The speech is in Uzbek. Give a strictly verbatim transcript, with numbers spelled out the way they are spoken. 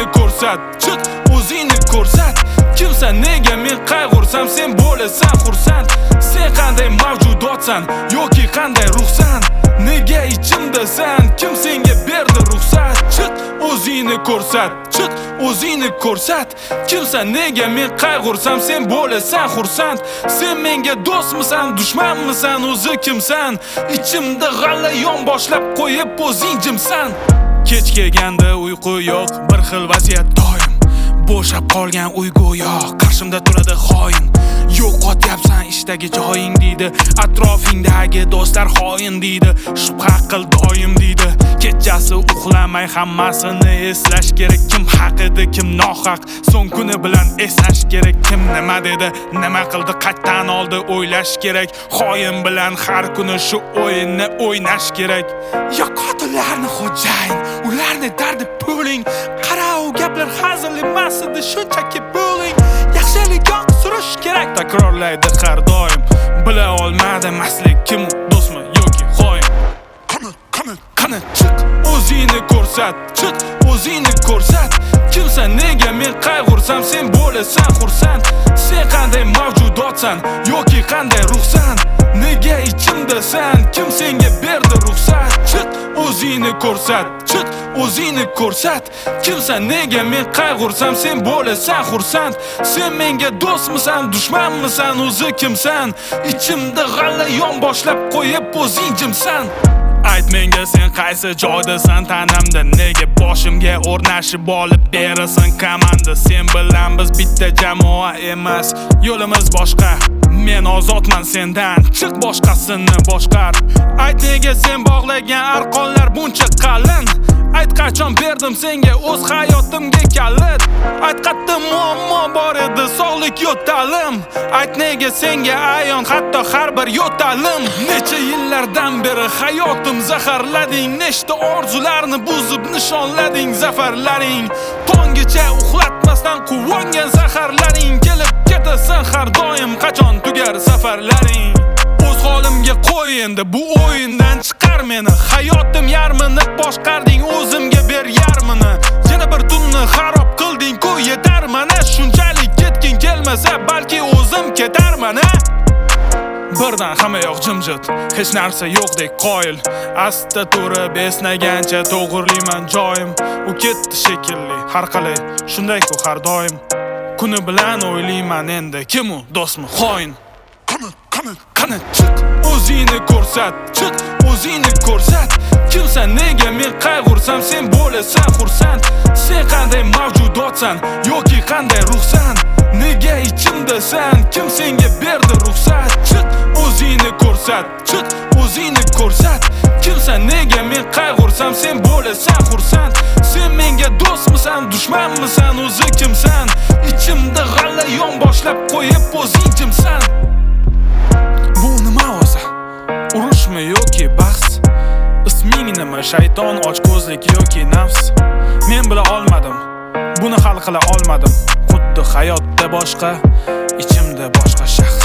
o'zingni ko'rsat, chiq o'zingni ko'rsat. Kimsan, nega men qayg'ursam sen bo'lasan xursand? Sen qanday mavjudotsan yoki qanday ruhsan? Nega ichimdasan? Kim senga berdi ruxsat? Chiq o'zingni ko'rsat, chiq o'zingni ko'rsat. Kimsan, nega men qayg'ursam sen bo'lasan xursand? Sen menga do'stmisan, dushmanmisan, o'zi kimsan? Ichimda g'alayon boshlab qo'yib o'zing jimsan. Kech kelganda uyqu yo'q, bir xil vaziyat doim. Bo'shab qolgan uy go'yo qarshimda turadi xoin. Yo'qotyapsan ishdagi joying deydi, atrofingdagi do'stlar xoin deydi, shubha qil doim deydi. Kechasi uxlamay hammasini eslash kerak, kim haq edi, kim nohaq. So'ng kuni bilan eslash kerak, kim nima dedi, nima qildi, qaytdan oldi o'ylash kerak. Xoin bilan har kuni shu o'yinni o'ynash kerak. Yo'qotlarni xo'jayin, ularni dardi puling. Qara u gaplar hazil emas edi, shunchaki puling. Yaxshilik yo'q surish kerak, takrorlaydi har doim. Bila olmadim asli kim do'stmi yoki xoin. Qani, qani, qani chiq o'zingni ko'rsat, chiq o'zingni ko'rsat. Kimsan, nega men qayg'ursam sen bo'lasan xursand? Sen qanday mavjudotsan yoki qanday ruhsan? Nega ichimdasan? Kim senga berdi ruxsat? Chiq o'zingni ko'rsat, chiq o'zingni ko'rsat. Kimsan, nega men qayg'ursam sen bo'lasan xursand? Sen menga do'stmisan, dushmanmisan, o'zi kimsan? Ichimda g'alayon boshlab qo'yib o'zing jimsan. Ayt menga sen qaysi joydasan tanamda, nega boshimga o'rnashib olib berasan komanda? Sen bilan biz bitta jamoa emas, yo'limiz boshqa. Men ozodman sendan, chiq boshqasini boshqar. Ayt nega sen bog'lagan arqonlar buncha qalin? Ayt qachon berdim senga o'z hayotimga kalit? Ayt qattiq muammo bor edi, sog'lik yo'talim. Ayt nega senga ayon hatto har bir yo'talim? Necha yillardan beri hayotim zaharlading, nechta orzularni buzib nishonlading zafarlaring. Tonggacha uxlatmasdan quvongan zaharlaring, kelib ketasan har doim, qachon tugar safarlaring? O'z holimga qo'y endi, bu o'yindan chiqar meni. Hayotim yarmini boshqarding, o'zimga ber yarmini. Yana bir tunni xarob qilding-ku, yetar mana. Shunchalik ketging kelmasa, balki o'zim ketarman a. Birdan hamma yoq jimjit, hech narsa yo'qdek qoyil. Asta turib esnagancha to'g'irlayman joyim. U ketdi shekilli, har qalay shunday-ku har doim. Kuni bilan o'ylayman endi, kim u do'stmi xoin? Qani, qani, qani chiq o'zingni ko'rsat, chiq o'zingni ko'rsat. Kimsan, nega men qayg'ursam sen bo'lasan xursand? Sen qanday mavjudotsan yoki qanday ruhsan? Nega ichimdasan? Kim senga berdi ruxsat? Chiq o'zingni ko'rsat, chiq o'zingni ko'rsat. Kimsan, nega men qayg'ursam sen bo'lasan xursand? Sen menga do'stmisan, dushmanmisan, o'zi kimsan? Ichimda g'alayon boshlab qo'yib o'zing jimsan. Bu nima o'zi? Urushmi yoki bahs? Isming nima? Shayton, ochko'zlik yoki nafs? Men bila olmadim, buni hal qila olmadim. Xuddi hayotda boshqa, ichimda boshqa shaxs.